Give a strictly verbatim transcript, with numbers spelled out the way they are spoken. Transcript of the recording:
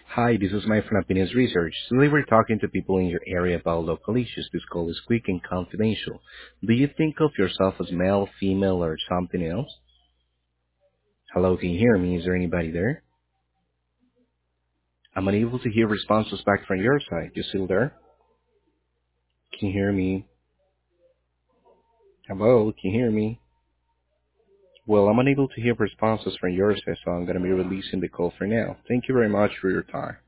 Hi, this is my from Opinions Research. Today we're talking to people in your area about local issues. This call is quick and confidential. Do you think of yourself as male, female, or something else? Hello, can you hear me? Is there anybody there? I'm unable to hear responses back from your side. You still there? Can you hear me? Hello, can you hear me? Well, I'm unable to hear responses from your side, so I'm going to be releasing the call for now. Thank you very much for your time.